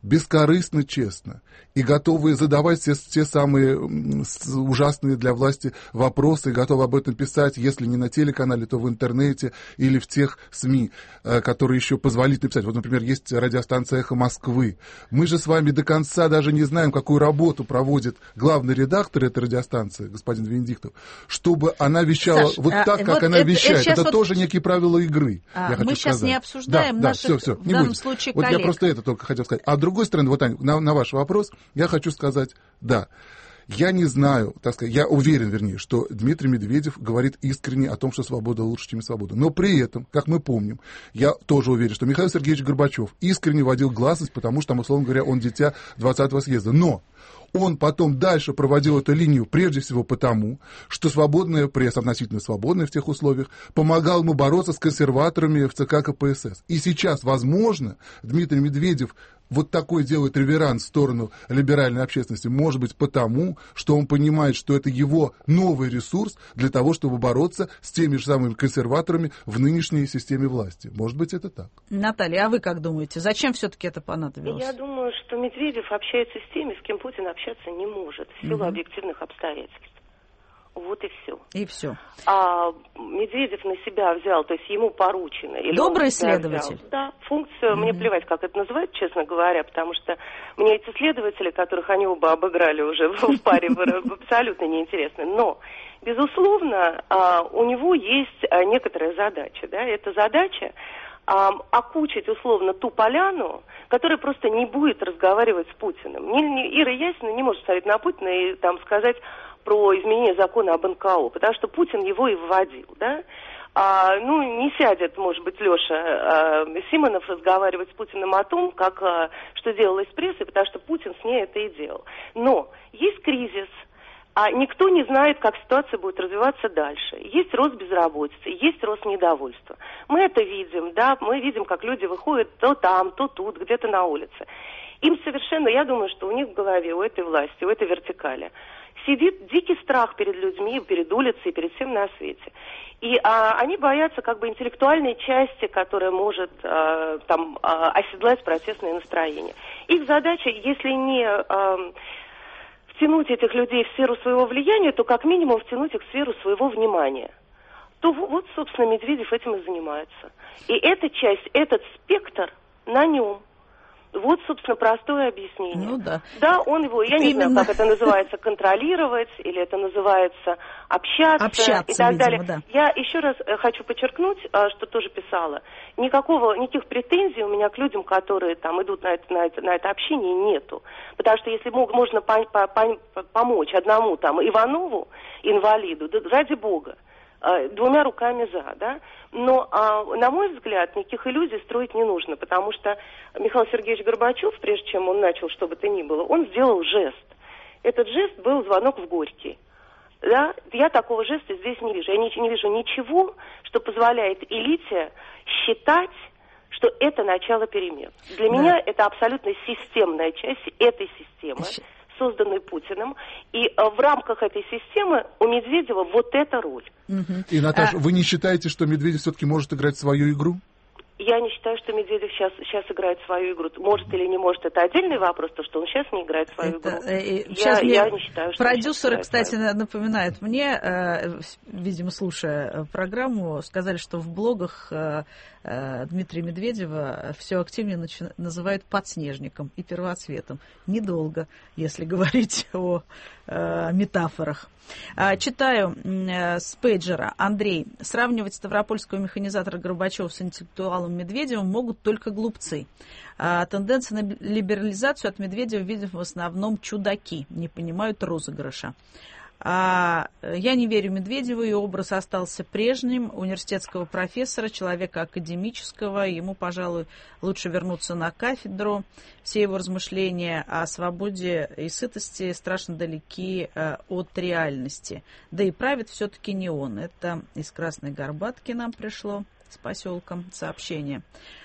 бескорыстно честно и готовы задавать все те самые ужасные для власти вопросы, и готовы об этом писать, если не на телеканале, то в интернете или в тех СМИ, которые еще позволят написать. Вот, например, есть радиостанция «Эхо Москвы». Мы же с вами до конца даже не знаем, какую работу проводит главный редактор этой радиостанции, господин Венедиктов, чтобы она вещала Саш, вот а, так, как вот она это, вещает. Это, это вот... тоже некие правила игры. А, я хочу мы сейчас сказать. не обсуждаем да, наших, да, все, все, в не данном будет. случае, вот коллег. Я просто это только хотел сказать. А с другой стороны, вот, Аня, на, на ваш вопрос я хочу сказать, да, я не знаю, так сказать, я уверен, вернее, что Дмитрий Медведев говорит искренне о том, что свобода лучше, чем свобода. Но при этом, как мы помним, я тоже уверен, что Михаил Сергеевич Горбачев искренне водил гласность, потому что, там, условно говоря, он дитя двадцатого съезда. Но он потом дальше проводил эту линию прежде всего потому, что свободная пресса, относительно свободная в тех условиях, помогал ему бороться с консерваторами в ЦК КПСС. И сейчас, возможно, Дмитрий Медведев вот такой делает реверанс в сторону либеральной общественности, может быть, потому, что он понимает, что это его новый ресурс для того, чтобы бороться с теми же самыми консерваторами в нынешней системе власти. Может быть, это так. Наталья, а вы как думаете, зачем все-таки это понадобилось? Я думаю, что Медведев общается с теми, с кем Путин общаться не может, в силу угу. объективных обстоятельств. Вот и все. И все. А Медведев на себя взял, то есть ему поручено. Или Добрый следователь. Взял, да, функцию, mm-hmm. мне плевать, как это называть, честно говоря, потому что мне эти следователи, которых они оба обыграли уже в паре, абсолютно неинтересны. Но, безусловно, у него есть некоторая задача. Да? Эта задача окучить условно ту поляну, которая просто не будет разговаривать с Путиным. Ира Ясина не может смотреть на Путина и там сказать про изменение закона об эн ка о, потому что Путин его и вводил, да. А, ну, не сядет, может быть, Леша а, Симонов разговаривать с Путиным о том, как, а, что делалось с прессой, потому что Путин с ней это и делал. Но есть кризис, а никто не знает, как ситуация будет развиваться дальше. Есть рост безработицы, есть рост недовольства. Мы это видим, да, мы видим, как люди выходят то там, то тут, где-то на улице. Им совершенно, я думаю, что у них в голове, у этой власти, у этой вертикали сидит дикий страх перед людьми, перед улицей, перед всем на свете. И а, они боятся как бы интеллектуальной части, которая может а, там а, оседлать протестное настроение. Их задача, если не а, втянуть этих людей в сферу своего влияния, то как минимум втянуть их в сферу своего внимания. То вот, собственно, Медведев этим и занимается. И эта часть, этот спектр на нем. Вот, собственно, простое объяснение. Ну да. Да, он его, я не Именно. знаю, как это называется, контролировать, или это называется общаться, общаться и так видимо, далее. Да. Я еще раз хочу подчеркнуть, что тоже писала. Никакого, никаких претензий у меня к людям, которые там идут на это, на это, на это общение, нету. Потому что если мог, можно по, по, по, помочь одному там Иванову, инвалиду, да, ради бога, двумя руками за, да, но, а, на мой взгляд, никаких иллюзий строить не нужно, потому что Михаил Сергеевич Горбачев, прежде чем он начал что бы то ни было, он сделал жест. Этот жест был звонок в Горький. Да? Я такого жеста здесь не вижу. Я не, не вижу ничего, что позволяет элите считать, что это начало перемен. Для да. меня это абсолютно системная часть этой системы, созданной Путиным. И а, в рамках этой системы у Медведева вот эта роль. Угу. И, Наташа, а... вы не считаете, что Медведев все-таки может играть свою игру? Я не считаю, что Медведев сейчас, сейчас играет свою игру. Может или не может, это отдельный вопрос, то, что он сейчас не играет свою это, игру. Э, сейчас я, я не считаю, что продюсеры, кстати, напоминают мне, э, видимо, слушая программу, сказали, что в блогах э, э, Дмитрия Медведева все активнее начи- называют подснежником и первоцветом. Недолго, если говорить о э, метафорах. Читаю с пейджера. Андрей. Сравнивать ставропольского механизатора Горбачева с интеллектуалом Медведевым могут только глупцы. Тенденции на либерализацию от Медведева видят в основном чудаки. Не понимают розыгрыша. А я не верю Медведеву, и образ остался прежним. Университетского профессора, человека академического. Ему, пожалуй, лучше вернуться на кафедру. Все его размышления о свободе и сытости страшно далеки от реальности. Да и правит все-таки не он. Это из Красной Горбатки нам пришло с поселком сообщение.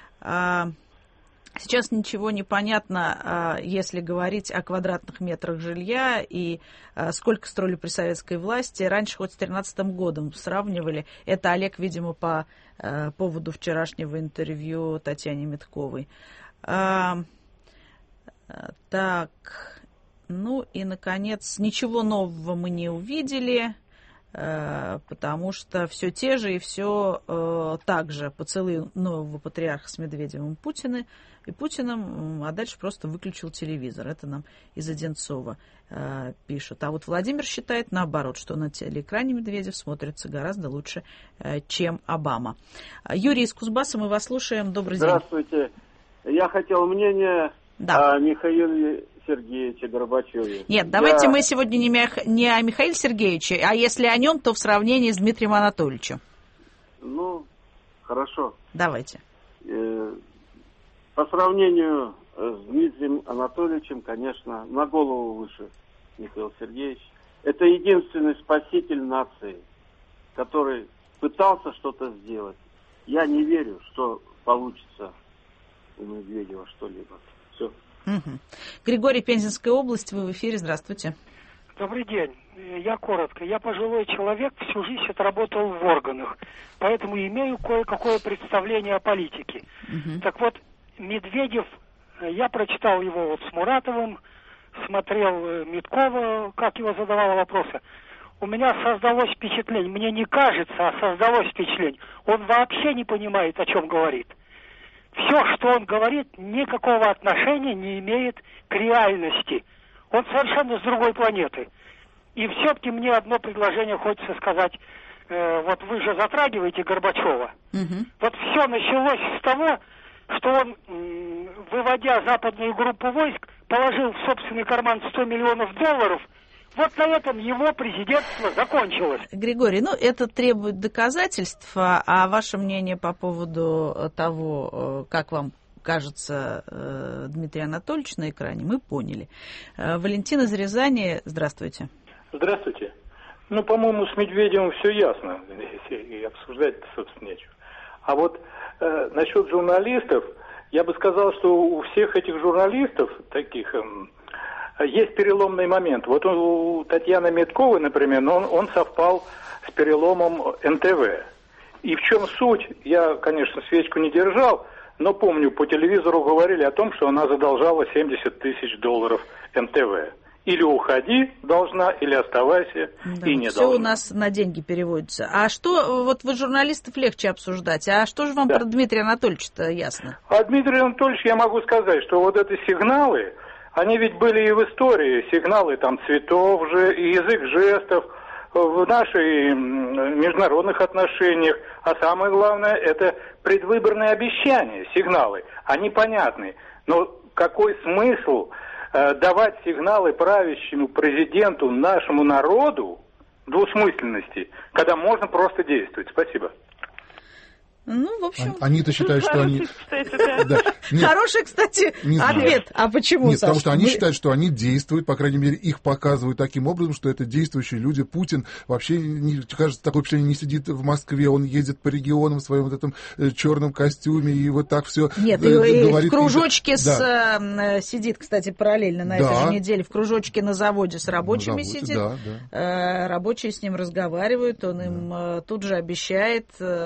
Сейчас ничего не понятно, если говорить о квадратных метрах жилья и сколько строили при советской власти. Раньше хоть с тринадцатым годом сравнивали. Это Олег, видимо, по поводу вчерашнего интервью Татьяне Митковой. Так, ну и, наконец, ничего нового мы не увидели, потому что все те же и все э, так же. Поцелуй нового патриарха с Медведевым Путина и Путиным, а дальше просто выключил телевизор. Это нам из Одинцова э, пишут. А вот Владимир считает наоборот, что на телеэкране Медведев смотрится гораздо лучше, э, чем Обама. Юрий из Кузбасса, мы вас слушаем. Добрый день. Здравствуйте. Я хотел мнение да. о Михаиле Сергеевиче Горбачеве. Нет, давайте Я... мы сегодня не, Мих... не о Михаиле Сергеевиче, а если о нем, то в сравнении с Дмитрием Анатольевичем. Ну, хорошо. Давайте. Э, по сравнению с Дмитрием Анатольевичем, конечно, на голову выше Михаил Сергеевич. Это единственный спаситель нации, который пытался что-то сделать. Я не верю, что получится у Медведева что-либо. Все. Угу. Григорий, Пензенская область, вы в эфире, здравствуйте. Добрый день. Я коротко. Я пожилой человек, всю жизнь отработал в органах, поэтому имею кое-какое представление о политике. Угу. Так вот, Медведев, я прочитал его вот с Муратовым, смотрел Миткова, как его задавал вопросы. У меня создалось впечатление, мне не кажется, а создалось впечатление, он вообще не понимает, о чем говорит. Все, что он говорит, никакого отношения не имеет к реальности. Он совершенно с другой планеты. И все-таки мне одно предложение хочется сказать. Э, вот вы же затрагиваете Горбачева. Угу. Вот все началось с того, что он, м, выводя западную группу войск, положил в собственный карман сто миллионов долларов. Вот на этом его президентство закончилось. Григорий, ну это требует доказательств, а ваше мнение по поводу того, как вам кажется Дмитрий Анатольевич на экране, мы поняли. Валентин из Рязани, здравствуйте. Здравствуйте. Ну, по-моему, с Медведевым все ясно, и обсуждать, собственно, нечего. А вот э, насчет журналистов, я бы сказал, что у всех этих журналистов, таких... Э, есть переломный момент. Вот у Татьяны Митковой, например, он, он совпал с переломом эн тэ вэ. И в чем суть? Я, конечно, свечку не держал, но помню, по телевизору говорили о том, что она задолжала семьдесят тысяч долларов эн тэ вэ. Или уходи должна, или оставайся, да, и не все должна. У нас на деньги переводится. А что, вот вы журналистов легче обсуждать, а что же вам да. про Дмитрия Анатольевича-то ясно? А Дмитрий Анатольевич, я могу сказать, что вот эти сигналы, они ведь были и в истории, сигналы там цветов, же, и язык жестов, в наших международных отношениях. А самое главное, это предвыборные обещания, сигналы. Они понятны. Но какой смысл э, давать сигналы правящему президенту, нашему народу, двусмысленности, когда можно просто действовать? Спасибо. Ну, в общем... Они-то считают, что они... Хороший, кстати, ответ. А почему, Нет, потому что они считают, что они действуют, по крайней мере, их показывают таким образом, что это действующие люди. Путин вообще, кажется, такое впечатление, не сидит в Москве, он ездит по регионам в своем вот этом черном костюме, и вот так все Нет, и в кружочке сидит, кстати, параллельно на этой же неделе, в кружочке на заводе с рабочими сидит. Рабочие с ним разговаривают, он им тут же обещает...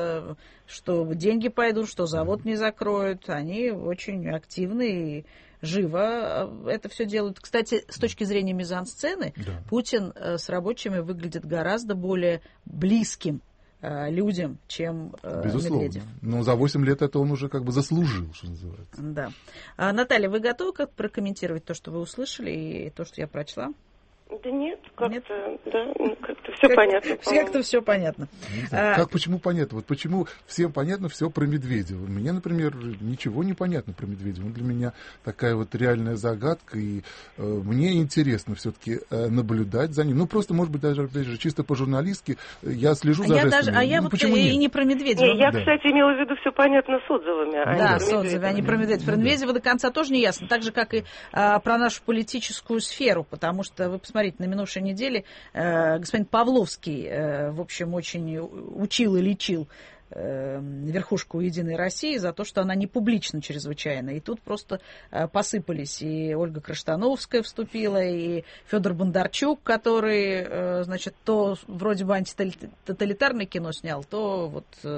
что деньги пойдут, что завод не закроют. Они очень активны и живо это все делают. Кстати, с точки зрения мизансцены, да. Путин с рабочими выглядит гораздо более близким людям, чем Безусловно. Медведев. Но за восемь лет это он уже как бы заслужил, что называется. Да. А, Наталья, вы готовы как-то прокомментировать то, что вы услышали, и то, что я прочла? Да нет, как-то, да, как-то все как, понятно. Как-то все понятно. А, как, почему понятно? Вот почему всем понятно все про Медведева? Мне, например, ничего не понятно про Медведева. Он для меня такая вот реальная загадка, и э, мне интересно все-таки э, наблюдать за ним. Ну, просто, может быть, даже, опять же, чисто по-журналистски я слежу а за я жестами. Даже, а я ну, вот почему и нет? не про Медведева. Не, я, да. кстати, имела в виду все понятно с отзывами. А да, не с отзывами, а не про Медведева. Про Медведева до конца тоже не ясно. Так же, как и а, про нашу политическую сферу, потому что, вы посмотрите, на минувшей неделе неделе господин Павловский, в общем, очень учил и лечил э, верхушку «Единой России» за то, что она не публична чрезвычайно. И тут просто э, посыпались. И Ольга Крыштановская вступила, и Федор Бондарчук, который, э, значит, то вроде бы антитоталитарное кино снял, то вот э,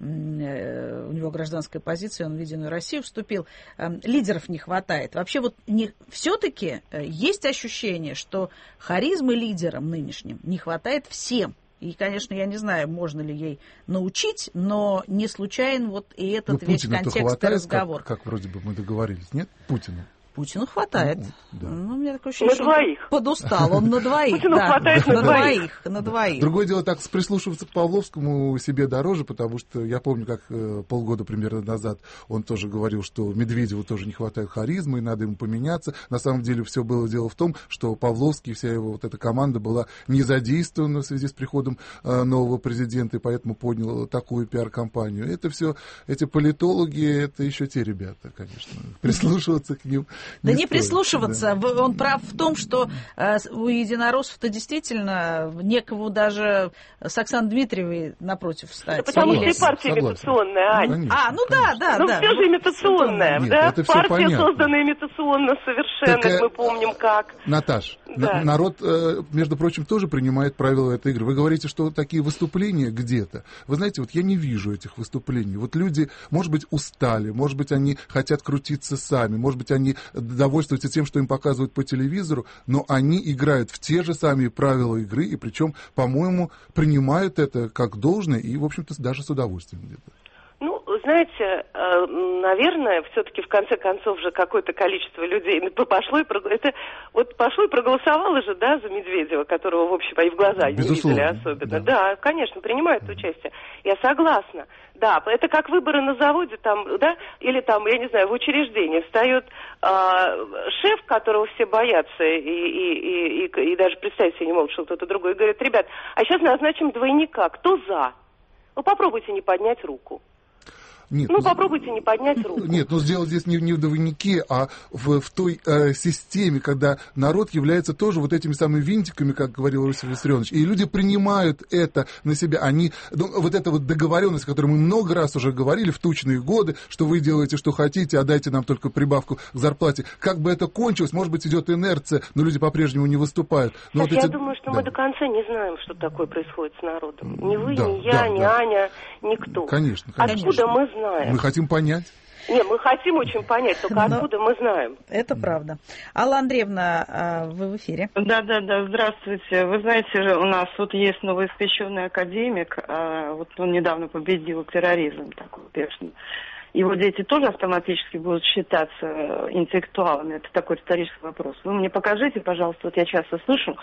э, у него гражданская позиция, он в «Единую Россию» вступил. Э, лидеров не хватает. Вообще вот не, все-таки э, есть ощущение, что харизмы лидерам нынешним не хватает всем. И, конечно, я не знаю, можно ли ей научить, но не случайен вот и этот ну, весь контекст хватает, и разговор. Как, как вроде бы мы договорились, нет? Путину. Путину хватает. Ну, да. Ну, у меня такое ощущение, на что двоих. Он подустал. Он на двоих. Путину да. хватает на, на двоих. двоих. На двоих. Другое дело, так прислушиваться к Павловскому себе дороже, потому что я помню, как э, полгода примерно назад он тоже говорил, что Медведеву тоже не хватает харизмы, и надо ему поменяться. На самом деле все было дело в том, что Павловский, вся его вот эта команда была не задействована в связи с приходом э, нового президента, и поэтому поднял такую пиар-компанию. Это все, эти политологи, это еще те ребята, конечно. Прислушиваться к ним Да не не стоит. прислушиваться. Да. Он прав в том, что э, у единороссов-то действительно некого даже с Оксаной Дмитриевой напротив встать. Да потому Или... что и партия Согласен. имитационная, Ань. Конечно, а, ну конечно. да, да, Ну да. все же имитационная, Нет, да? это всё Партия понятно. создана имитационно совершенно, Так, мы помним как. Наташ, Да. на- народ, э, между прочим, тоже принимает правила этой игры. Вы говорите, что такие выступления где-то. Вы знаете, вот я не вижу этих выступлений. Вот люди, может быть, устали, может быть, они хотят крутиться сами, может быть, они довольствуются тем, что им показывают по телевизору, но они играют в те же самые правила игры, и причем, по-моему, принимают это как должное и, в общем-то, даже с удовольствием где-то. Ну, знаете, наверное, все-таки в конце концов же какое-то количество людей пошло и, прог... это, вот пошло и проголосовало же, да, за Медведева, которого, в общем, и в глаза не Безусловно, видели особенно. да. Да, конечно, принимает участие. Я согласна. Да, это как выборы на заводе, там, да, или там, я не знаю, в учреждении встает э, шеф, которого все боятся, и, и, и, и, и даже представить себе не могут, что кто-то другой, и говорит: ребят, а сейчас назначим двойника, кто за? Ну, попробуйте не поднять руку. Нет, Ну, попробуйте не поднять руку. Нет, но сделать здесь не, не в двойнике, а в, в той э, системе, когда народ является тоже вот этими самыми винтиками, как говорил Иосиф Виссарионович, и люди принимают это на себя. Они, ну, вот эта вот договоренность, о которой мы много раз уже говорили в тучные годы, что вы делаете, что хотите, а дайте нам только прибавку к зарплате. Как бы это кончилось, может быть, идет инерция, но люди по-прежнему не выступают. Но Сейчас вот я эти... думаю, что да. мы до конца не знаем, что такое происходит с народом. Ни вы, Да, ни я, да, ни да. Аня, никто. Конечно, конечно. Откуда мы знаем? Мы хотим понять. Не, мы хотим очень понять, только Но... откуда мы знаем. Это правда. Алла Андреевна, вы в эфире. Да, да, да, здравствуйте. Вы знаете, у нас вот есть новоиспеченный академик, вот он недавно победил терроризм такой успешный. Его дети тоже автоматически будут считаться интеллектуалами? Это такой риторический вопрос. Вы мне покажите, пожалуйста, вот я часто слышу,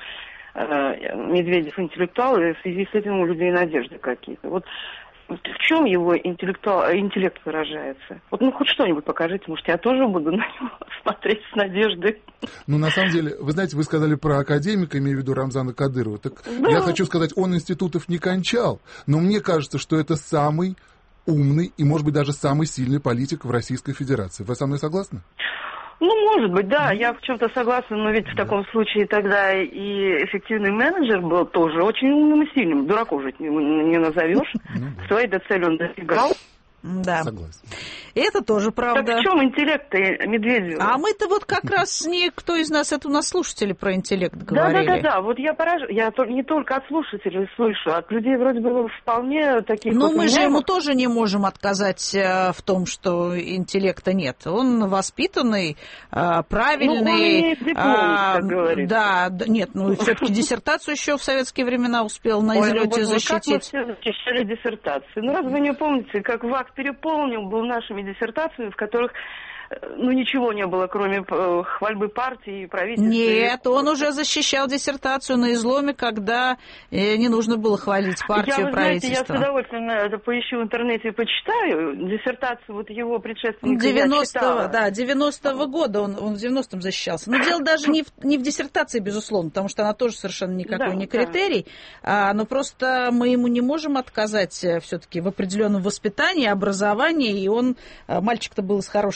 Медведев интеллектуал, и в связи с этим у людей надежды какие-то. Вот в чем его интеллектуал, интеллект выражается? Вот ну хоть что-нибудь покажите, может, я тоже буду на него смотреть с надеждой. Ну, на самом деле, вы знаете, вы сказали про академика, имею в виду Рамзана Кадырова. Так да. Я хочу сказать, он институтов не кончал, но мне кажется, что это самый умный и, может быть, даже самый сильный политик в Российской Федерации. Вы со мной согласны? Ну, может быть, да, я в чем-то согласна, но ведь в таком случае тогда и эффективный менеджер был тоже очень умным и сильным. Дураков же не, не назовешь. Ну, да. Своей до цели он достигал. Да. Согласен. Это тоже правда. Так в чем интеллект Медведева? А мы-то вот как раз не кто из нас, это у нас слушатели про интеллект говорили. Да, да, да, да. Вот я пораж... я не только от слушателей слышу, от людей вроде бы вполне таких. Но вот мы меня... же ему тоже не можем отказать в том, что интеллекта нет. Он воспитанный, правильный. Ну, он имеет диплом, а, как говорится. Да, нет, ну все-таки диссертацию еще в советские времена успел на излете защитить. Как мы все защищали диссертации? Ну, раз вы не помните, как ВАК переполнил был нашими диссертациями, в которых ну, ничего не было, кроме хвальбы партии и правительства. Нет, он уже защищал диссертацию на изломе, когда не нужно было хвалить партию и правительство. Я с удовольствием это поищу в интернете и почитаю. Диссертацию вот его предшественника девяностого, да, девяностого года он, он в девяностом защищался. Но дело даже не в, не в диссертации, безусловно, потому что она тоже совершенно никакой да, не критерий, да. а, но просто мы ему не можем отказать все-таки в определенном воспитании, образовании, и он, мальчик-то был из хорошей детской.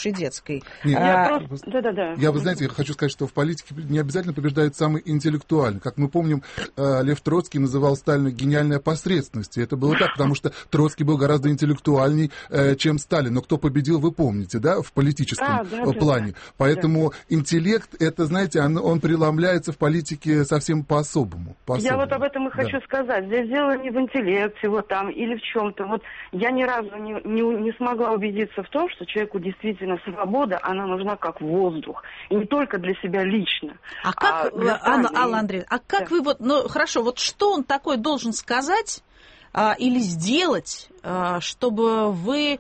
Троцкой. Нет, а, я просто... да, да, да. Я, вы знаете, я хочу сказать, что в политике не обязательно побеждает самый интеллектуальный. Как мы помним, Лев Троцкий называл Сталина гениальной посредственностью. Это было так, потому что Троцкий был гораздо интеллектуальней, чем Сталин. Но кто победил, вы помните, да, в политическом а, да, плане. Да, Поэтому да. интеллект, это, знаете, он, он преломляется в политике совсем по-особому. по-особому. Я вот об этом и да. хочу сказать. Здесь дело не в интеллекте вот там или в чем-то. Вот я ни разу не, не, не смогла убедиться в том, что человеку действительно свобода, она нужна как воздух. И не только для себя лично. А как, а Анна, Алла Андреевна, а как да. вы вот, ну хорошо, вот что он такое должен сказать а, или сделать, а, чтобы вы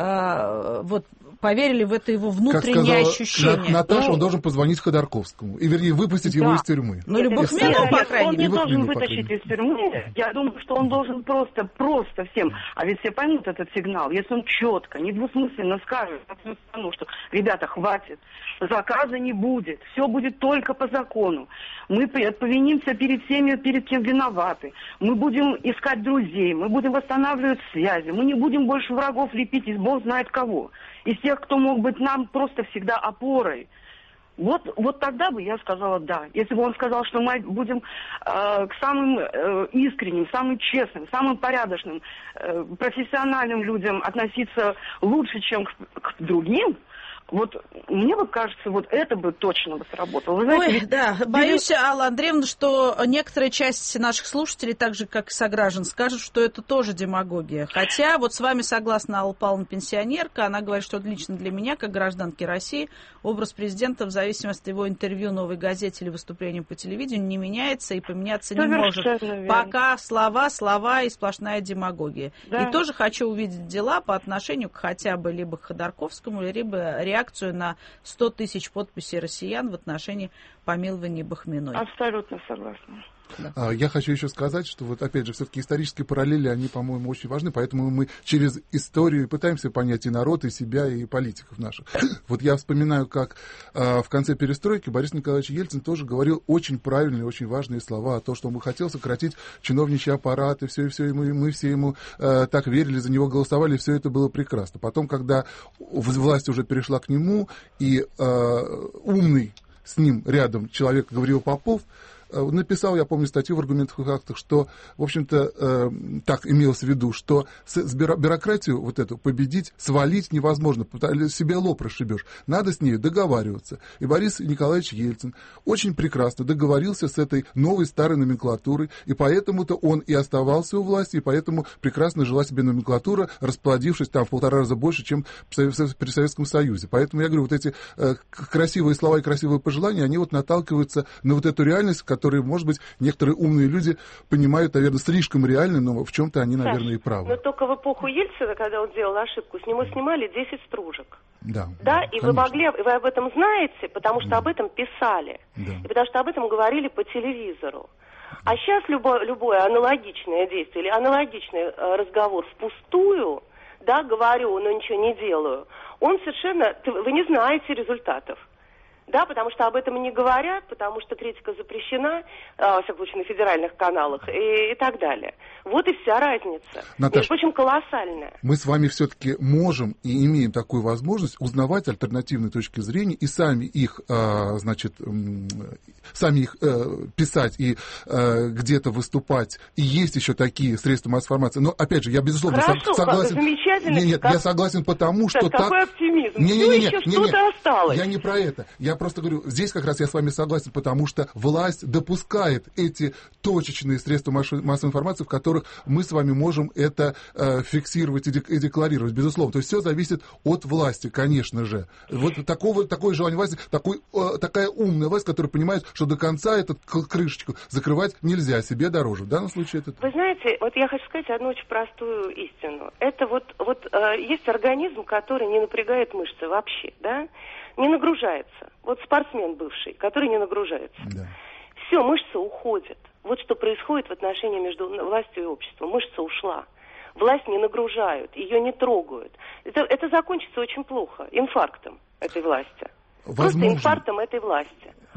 а, вот поверили в это его внутреннее как ощущение? Наташа, ну, он должен позвонить Ходорковскому, и, вернее, выпустить да. его из тюрьмы. Ну, или Бахмину, по крайней мере. Он не должен вытащить из тюрьмы. Я думаю, что он должен просто, просто всем, а ведь все поймут этот сигнал, если он четко, недвусмысленно скажет, ну, что, ребята, хватит, заказа не будет, все будет только по закону. Мы повинимся перед всеми, перед кем виноваты. Мы будем искать друзей, мы будем восстанавливать связи, мы не будем больше врагов лепить из бог знает кого. Из тех, кто мог быть нам просто всегда опорой. Вот, вот тогда бы я сказала да. Если бы он сказал, что мы будем э, к самым э, искренним, самым честным, самым порядочным, э, профессиональным людям относиться лучше, чем к, к другим, вот мне вот кажется, вот это бы точно бы сработало. Вы знаете, Ой, ведь... да, боюсь, Алла Андреевна, что некоторая часть наших слушателей, так же, как и сограждан, скажут, что это тоже демагогия. Хотя, вот с вами согласна Алла Павловна, пенсионерка, она говорит, что лично для меня, как гражданки России, образ президента в зависимости от его интервью «Новой газете» или выступления по телевидению не меняется и поменяться не может. Пока слова, слова и сплошная демагогия. Да. И тоже хочу увидеть дела по отношению к хотя бы либо к Ходорковскому, либо реакцию на сто тысяч подписей россиян в отношении помилования Бахминой. Абсолютно согласна. Да. Я хочу еще сказать, что вот опять же, все-таки исторические параллели, они, по-моему, очень важны, поэтому мы через историю пытаемся понять и народ, и себя, и политиков наших. Вот я вспоминаю, как в конце перестройки Борис Николаевич Ельцин тоже говорил очень правильные, очень важные слова о том, что он хотел сократить чиновничий аппарат, и все, и все, и мы, мы все ему э, так верили, за него голосовали, и все это было прекрасно. Потом, когда власть уже перешла к нему, и э, умный с ним рядом человек Гавриил Попов написал, я помню, статью в «Аргументах и фактах», что, в общем-то, э, так имелось в виду, что с, с бюро, бюрократию вот эту победить, свалить невозможно, себе лоб расшибешь. Надо с ней договариваться. И Борис Николаевич Ельцин очень прекрасно договорился с этой новой старой номенклатурой, и поэтому-то он и оставался у власти, и поэтому прекрасно жила себе номенклатура, расплодившись там в полтора раза больше, чем при Советском Союзе. Поэтому я говорю, вот эти э, красивые слова и красивые пожелания, они вот наталкиваются на вот эту реальность, которые, может быть, некоторые умные люди понимают, наверное, слишком реально, но в чем-то они, наверное, и правы. Но только в эпоху Ельцина, когда он сделал ошибку, с него снимали десять стружек. Да, да, да, и конечно. вы могли, вы об этом знаете, потому что да. об этом писали, да. и потому что об этом говорили по телевизору. А сейчас любое, любое аналогичное действие или аналогичный э, разговор впустую, да, говорю, но ничего не делаю, он совершенно, вы не знаете результатов. Да, потому что об этом не говорят, потому что критика запрещена, во всяком случае, на федеральных каналах и, и так далее. Вот и вся разница. Наташа, между прочим, колоссальная. Мы с вами все-таки можем и имеем такую возможность узнавать альтернативные точки зрения и сами их, значит, сами их писать и где-то выступать. И есть еще такие средства массовой информации. Но, опять же, я, безусловно, Хорошо, согласен. Замечательно. Нет, как... я согласен потому, что так... Какой оптимизм? Не, не, не, не, еще не, что-то не, осталось. Я не про это. Я просто говорю, здесь как раз я с вами согласен, потому что власть допускает эти точечные средства массовой информации, в которых мы с вами можем это э, фиксировать и, дек- и декларировать, безусловно. То есть все зависит от власти, конечно же. Вот такого, такое желание власти, такой, э, такая умная власть, которая понимает, что до конца эту крышечку закрывать нельзя, себе дороже. В данном случае это... Вы знаете, вот я хочу сказать одну очень простую истину. Это вот, вот э, есть организм, который не напрягает мышцы вообще, да? Не нагружается. Вот спортсмен бывший, который не нагружается. Да. Все, мышца уходит. Вот что происходит в отношении между властью и обществом. Мышца ушла. Власть не нагружают, ее не трогают. Это, это закончится очень плохо. Инфарктом этой власти. Возможно. Просто инфарктом этой власти. Да.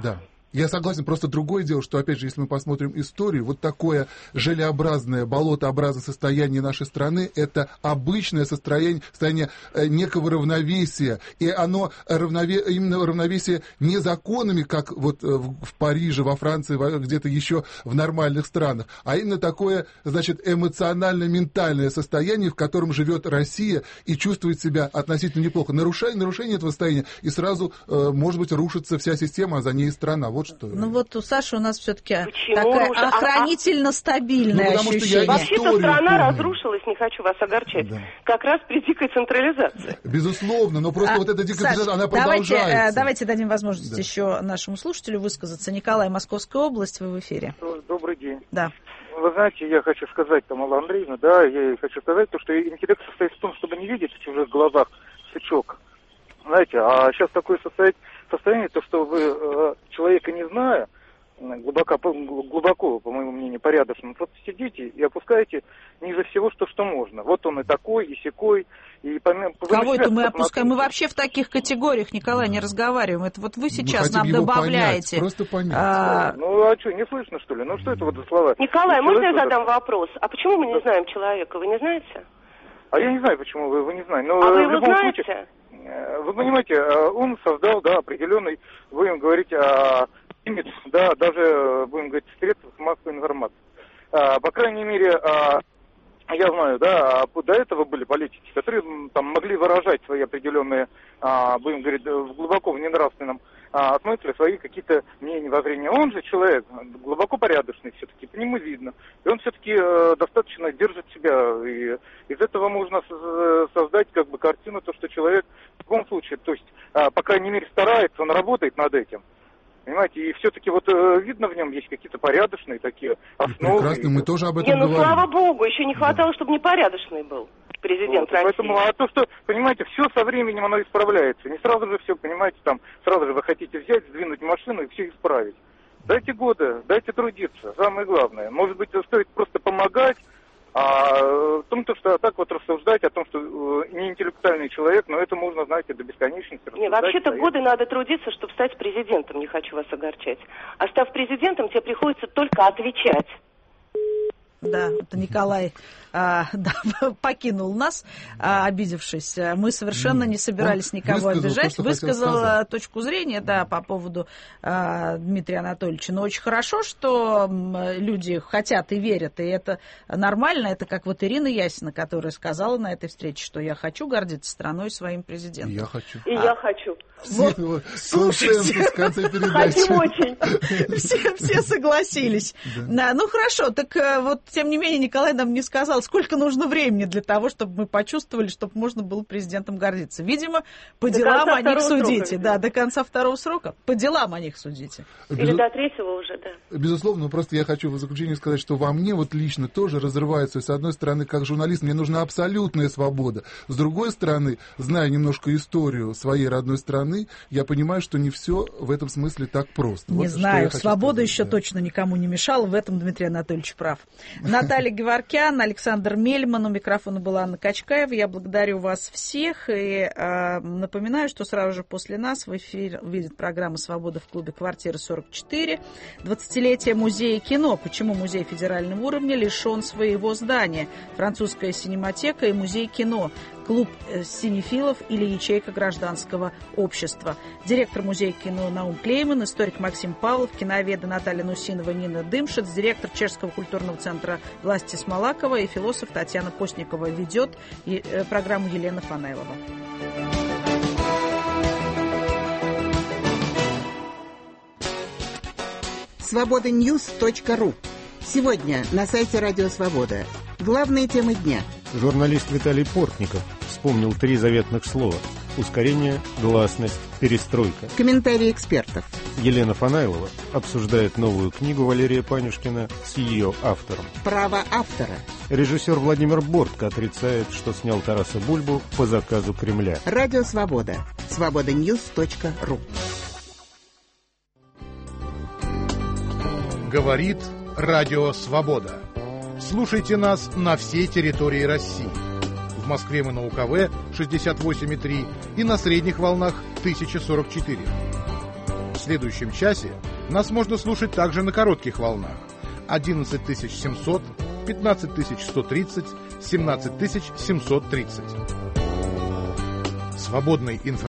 Я согласен, просто другое дело, что, опять же, если мы посмотрим историю, вот такое желеобразное, болотообразное состояние нашей страны — это обычное состояние, состояние некого равновесия, и оно равнове, именно равновесие не законами, как вот в Париже, во Франции, где-то еще в нормальных странах, а именно такое, значит, эмоционально-ментальное состояние, в котором живет Россия и чувствует себя относительно неплохо. Нарушение, нарушение этого состояния, и сразу, может быть, рушится вся система, а за ней и страна. Вот что. Ну вот у Саши у нас все-таки такая уже? охранительно стабильное ну, ощущение. Вообще-то страна помню. разрушилась, не хочу вас огорчать, да. как раз при дикой централизации. Безусловно, но просто а, вот эта дикая Саш, централизация, она давайте, продолжается. Давайте дадим возможность да. еще нашему слушателю высказаться. Николай, Московская область, вы в эфире. Добрый день. Да. Вы знаете, я хочу сказать, Тамара Андреевна, да, я хочу сказать то, что интеллект состоит в том, чтобы не видеть в чужих глазах сучок. Знаете, а сейчас такое состояние, состояние то, что вы э, человека не зная, глубоко, глубоко, по моему мнению, порядочно, просто сидите и опускаете ниже всего, что, что можно. Вот он и такой, и сякой. И помимо, Кого это мы опускаем? Мы вообще в таких категориях, Николай, не разговариваем. Это вот вы сейчас нам добавляете. Понять, просто понять. А... Ну, а что, не слышно, что ли? Ну, что это вот за слова? Николай, можно я задам это... вопрос? А почему мы не знаем человека? Вы не знаете? А я не знаю, почему вы, вы не знаете. Но а вы в его любом знаете? Случае, вы понимаете, он создал, да, определенный, будем говорить, имидж, да, даже, будем говорить, средств массовой информации. По крайней мере, я знаю, да, до этого были политики, которые там могли выражать свои определенные, будем говорить, глубоко в ненравственном смысле свои какие-то мнения, воззрения. Он же человек глубоко порядочный все-таки, по нему видно. И он все-таки э, достаточно держит себя. И из этого можно создать как бы картину, то, что человек в любом случае, то есть, э, по крайней мере, старается, он работает над этим. Понимаете, и все-таки вот э, видно в нем есть какие-то порядочные такие основы. Прекрасно, мы тоже об этом не, ну, говорим. Слава богу, еще не хватало, да. чтобы непорядочный был президент вот, России. Поэтому, а то, что, понимаете, все со временем оно исправляется. Не сразу же все, понимаете, там, сразу же вы хотите взять, сдвинуть машину и все исправить. Дайте годы, дайте трудиться, самое главное. Может быть, стоит просто помогать, а в том, что так вот рассуждать о том, что не интеллектуальный человек, но это можно, знаете, до бесконечности. Не, вообще-то годы надо трудиться, чтобы стать президентом, не хочу вас огорчать. А став президентом, тебе приходится только отвечать. Да, это Николай а, да, покинул нас, а, обидевшись. Мы совершенно не собирались Он никого высказал обижать. То, Высказал точку зрения, да, по поводу а, Дмитрия Анатольевича. Но очень хорошо, что люди хотят и верят, и это нормально. Это как вот Ирина Ясина, которая сказала на этой встрече, что я хочу гордиться страной и своим президентом. И я хочу. И а, я хочу. Вот, слушайте, в конце передачи. Хотим очень. Все, все согласились. Да. Ну хорошо, так вот, тем не менее, Николай нам не сказал, сколько нужно времени для того, чтобы мы почувствовали, чтобы можно было президентом гордиться. Видимо, по до делам о них судите. Срока, да, до конца второго срока. По делам о них судите. Или Безу... до третьего уже, да. Безусловно, просто я хочу в заключение сказать, что во мне вот лично тоже разрывается. С одной стороны, как журналист, мне нужна абсолютная свобода. С другой стороны, зная немножко историю своей родной страны, я понимаю, что не все в этом смысле так просто. Не вот знаю, свобода сказать, еще да. точно никому не мешала. В этом Дмитрий Анатольевич прав. Наталья Геворкян, Александр Мельман, у микрофона была Анна Качкаева. Я благодарю вас всех и э, напоминаю, что сразу же после нас в эфир выйдет программа «Свобода» в клубе «Квартира сорок четыре». двадцатилетие музея кино. Почему музей федерального уровня лишен своего здания? Французская синематека и музей кино. Клуб синефилов или ячейка гражданского общества. Директор музея кино Наум Клейман, историк Максим Павлов, киноведы Наталья Нусинова, Нина Дымшиц, директор Чешского культурного центра Власти Смолакова и философ Татьяна Постникова. Ведет программу Елена Фанайлова. свобода ньюс точка ру. Сегодня на сайте Радио Свобода. Главные темы дня. Журналист Виталий Портников вспомнил три заветных слова: ускорение, гласность, перестройка. Комментарии экспертов. Елена Фанайлова обсуждает новую книгу Валерия Панюшкина с ее автором. Право автора. Режиссер Владимир Бортко отрицает, что снял Тараса Бульбу по заказу Кремля. Радио Свобода. свобода ньюс точка ру. Говорит Радио Свобода. Слушайте нас на всей территории России. В Москве мы на УКВ шестьдесят восемь и три и на средних волнах тысяча сорок четыре. В следующем часе Нас можно слушать также на коротких волнах. одиннадцать тысяч семьсот, пятнадцать тысяч сто тридцать, семнадцать тысяч семьсот тридцать. Свободный информационный